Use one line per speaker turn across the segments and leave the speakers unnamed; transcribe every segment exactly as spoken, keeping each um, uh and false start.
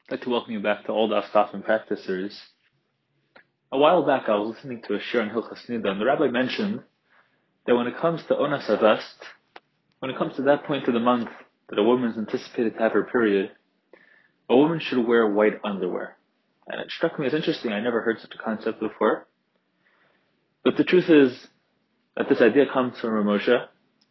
I'd like to welcome you back to Old Daf and Practice Series. A while back I was listening to a shir on Hilchas Nida, and the rabbi mentioned that when it comes to Onas Avest, when it comes to that point of the month that a woman is anticipated to have her period, a woman should wear white underwear. And it struck me as interesting. I never heard such a concept before. But the truth is that this idea comes from Rav Moshe,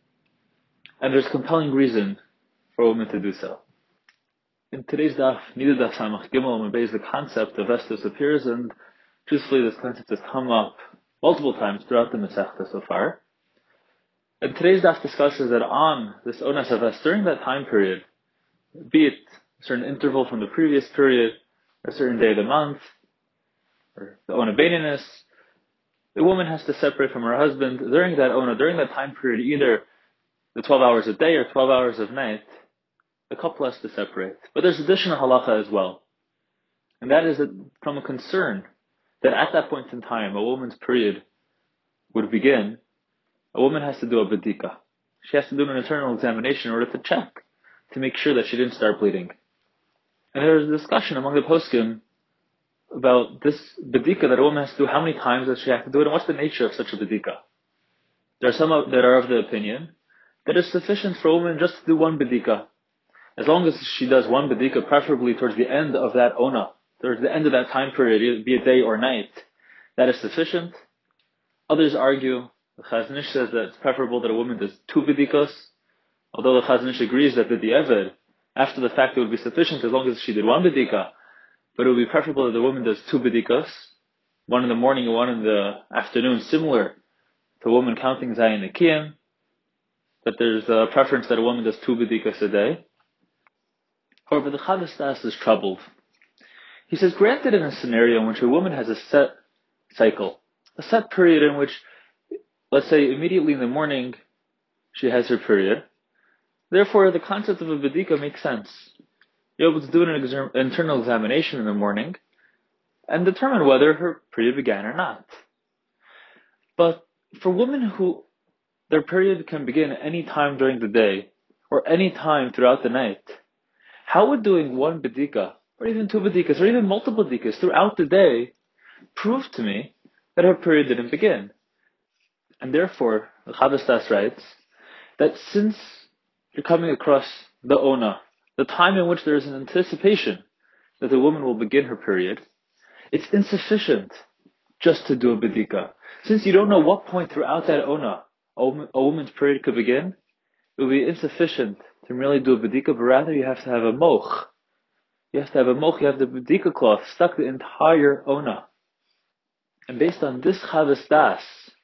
and there's compelling reason for a woman to do so. In today's daf, Nida Daf Samach Gimel, the concept of Vestus appears, and truthfully this concept has come up multiple times throughout the Masechta so far. And today's daf discusses that on this Onas Avest, during that time period, be it a certain interval from the previous period, a certain day of the month, or the Ona Beininus, the woman has to separate from her husband during that Ona, during that time period, either the twelve hours of day or twelve hours of night. The couple has to separate. But there's additional halacha as well. And that is that from a concern that at that point in time a woman's period would begin, a woman has to do a bedika. She has to do an internal examination in order to check, to make sure that she didn't start bleeding. And there's a discussion among the poskim about this bedika that a woman has to do, how many times does she have to do it, and what's the nature of such a bedika. There are some that are of the opinion that it's sufficient for a woman just to do one bedika. As long as she does one bedika, preferably towards the end of that ona, towards the end of that time period, be it day or night, that is sufficient. Others argue, the Chazon Ish says that it's preferable that a woman does two bedikos, although the Chazon Ish agrees that the di'evid, after the fact, it would be sufficient as long as she did one bedika, but it would be preferable that the woman does two bedikos, one in the morning and one in the afternoon, similar to a woman counting Zayin Nekiyim, that there's a preference that a woman does two bedikos a day. However, the Chavos Das is troubled. He says, granted in a scenario in which a woman has a set cycle, a set period in which, let's say, immediately in the morning, she has her period, therefore the concept of a bedika makes sense. You're able to do an exer- internal examination in the morning and determine whether her period began or not. But for women who their period can begin any time during the day or any time throughout the night, how would doing one bedika, or even two bedikas, or even multiple bedikas throughout the day prove to me that her period didn't begin? And therefore, the Chavos Das writes that since you're coming across the ona, the time in which there is an anticipation that the woman will begin her period, it's insufficient just to do a bedika. Since you don't know what point throughout that ona a, woman, a woman's period could begin, it will be insufficient to merely do a bedika, but rather you have to have a moch. You have to have a moch, you have the bedika cloth stuck the entire ona. And based on this Chavos Das,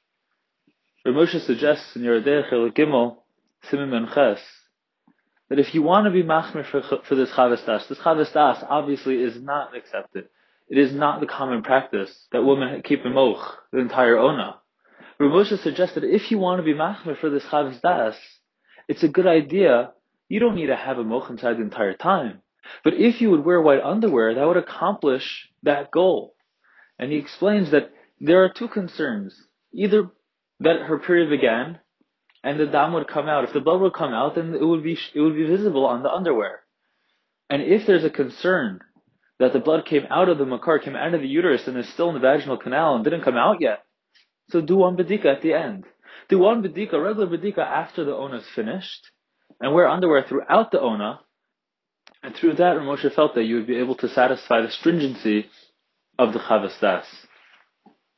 Rav Moshe suggests in Yoreh De'ah Chelik Gimel, Siman Mem Ches, that if you want to be machmir for, for this Chavos Das, this Chavos Das obviously is not accepted. It is not the common practice that women keep a moch, the entire ona. Rav Moshe suggests that if you want to be machmir for this Chavos Das, it's a good idea. You don't need to have a moch inside the entire time. But if you would wear white underwear, that would accomplish that goal. And he explains that there are two concerns. Either that her period began, and the dam would come out. If the blood would come out, then it would be it would be visible on the underwear. And if there's a concern that the blood came out of the makar, came out of the uterus, and is still in the vaginal canal and didn't come out yet, so do one bedika at the end. Do one bedika, regular bedika, after the ona is finished, and wear underwear throughout the ona, and through that, Rav Moshe felt that you would be able to satisfy the stringency of the Chavos Das.